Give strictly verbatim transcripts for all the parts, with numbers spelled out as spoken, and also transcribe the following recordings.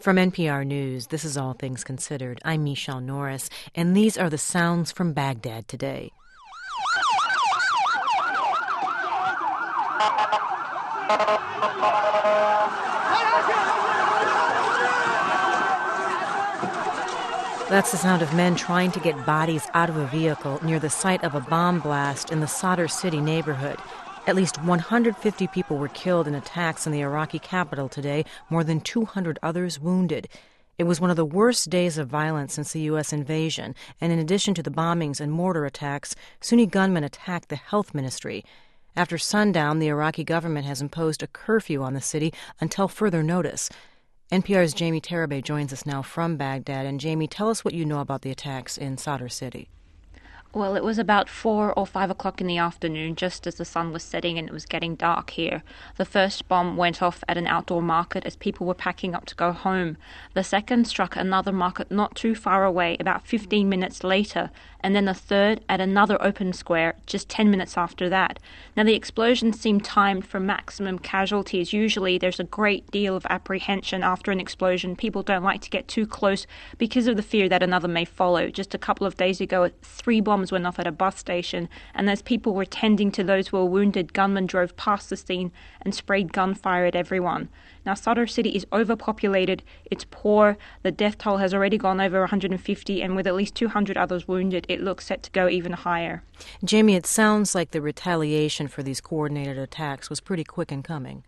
From N P R News, this is All Things Considered. I'm Michelle Norris, and these are the sounds from Baghdad today. That's the sound of men trying to get bodies out of a vehicle near the site of a bomb blast in the Sadr City neighborhood. At least one hundred fifty people were killed in attacks in the Iraqi capital today, more than two hundred others wounded. It was one of the worst days of violence since the U S invasion, and in addition to the bombings and mortar attacks, Sunni gunmen attacked the health ministry. After sundown, the Iraqi government has imposed a curfew on the city until further notice. N P R's Jamie Terabay joins us now from Baghdad. And Jamie, tell us what you know about the attacks in Sadr City. Well, it was about four or five o'clock in the afternoon, just as the sun was setting and it was getting dark here. The first bomb went off at an outdoor market as people were packing up to go home. The second struck another market not too far away, about fifteen minutes later, and then the third at another open square just ten minutes after that. Now, the explosions seemed timed for maximum casualties. Usually there's a great deal of apprehension after an explosion. People don't like to get too close because of the fear that another may follow. Just a couple of days ago, three bombs went off at a bus station, and as people were tending to those who were wounded, gunmen drove past the scene and sprayed gunfire at everyone. Now, Sadr City is overpopulated, it's poor, the death toll has already gone over one hundred fifty, and with at least two hundred others wounded, it looks set to go even higher. Jamie, it sounds like the retaliation for these coordinated attacks was pretty quick in coming.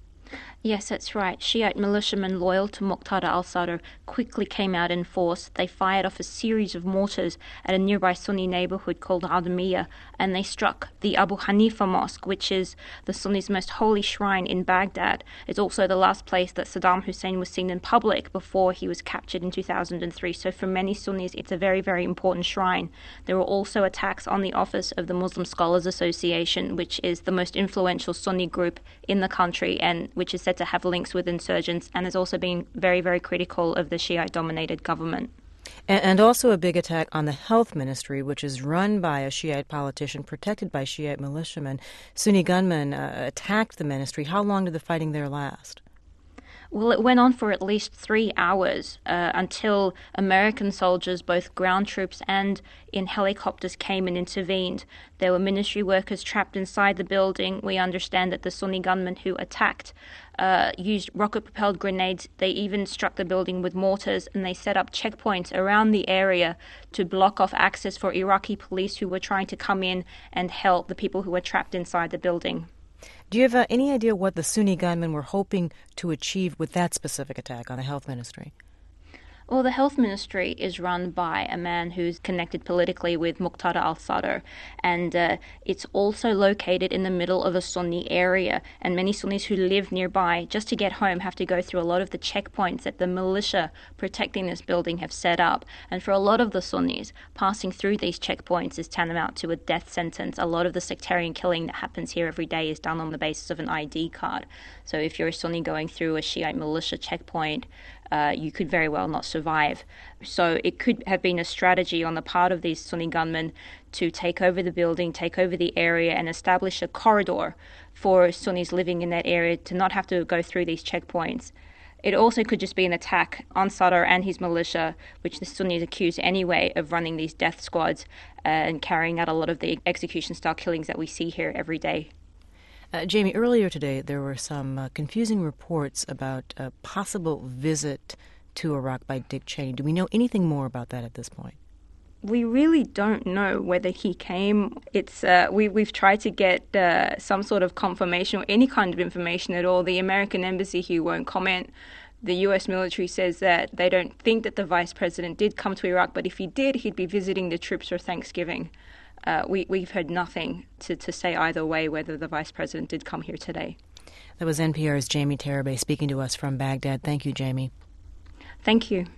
Yes, that's right. Shiite militiamen loyal to Muqtada al-Sadr quickly came out in force. They fired off a series of mortars at a nearby Sunni neighborhood called Adamiyah, and they struck the Abu Hanifa Mosque, which is the Sunnis' most holy shrine in Baghdad. It's also the last place that Saddam Hussein was seen in public before he was captured in two thousand three. So for many Sunnis, it's a very, very important shrine. There were also attacks on the office of the Muslim Scholars Association, which is the most influential Sunni group in the country and which is said to have links with insurgents, and has also been very, very critical of the Shiite-dominated government. And, and also a big attack on the health ministry, which is run by a Shiite politician, protected by Shiite militiamen. Sunni gunmen uh, attacked the ministry. How long did the fighting there last? Well, it went on for at least three hours uh, until American soldiers, both ground troops and in helicopters, came and intervened. There were ministry workers trapped inside the building. We understand that the Sunni gunmen who attacked uh, used rocket-propelled grenades. They even struck the building with mortars, and they set up checkpoints around the area to block off access for Iraqi police who were trying to come in and help the people who were trapped inside the building. Do you have uh, any idea what the Sunni gunmen were hoping to achieve with that specific attack on the health ministry? Well, the health ministry is run by a man who's connected politically with Muqtada al-Sadr, and uh, it's also located in the middle of a Sunni area, and many Sunnis who live nearby, just to get home, have to go through a lot of the checkpoints that the militia protecting this building have set up. And for a lot of the Sunnis, passing through these checkpoints is tantamount to a death sentence. A lot of the sectarian killing that happens here every day is done on the basis of an I D card. So if you're a Sunni going through a Shiite militia checkpoint, Uh, you could very well not survive. So it could have been a strategy on the part of these Sunni gunmen to take over the building, take over the area, and establish a corridor for Sunnis living in that area to not have to go through these checkpoints. It also could just be an attack on Sadr and his militia, which the Sunnis accuse anyway of running these death squads uh, and carrying out a lot of the execution-style killings that we see here every day. Uh, Jamie, earlier today there were some uh, confusing reports about a possible visit to Iraq by Dick Cheney. Do we know anything more about that at this point? We really don't know whether he came. It's uh, we, we've tried to get uh, some sort of confirmation or any kind of information at all. The American embassy here won't comment. The U S military says that they don't think that the vice president did come to Iraq, but if he did, he'd be visiting the troops for Thanksgiving. Uh, we, we've heard nothing to, to say either way whether the vice president did come here today. That was N P R's Jamie Terabay speaking to us from Baghdad. Thank you, Jamie. Thank you.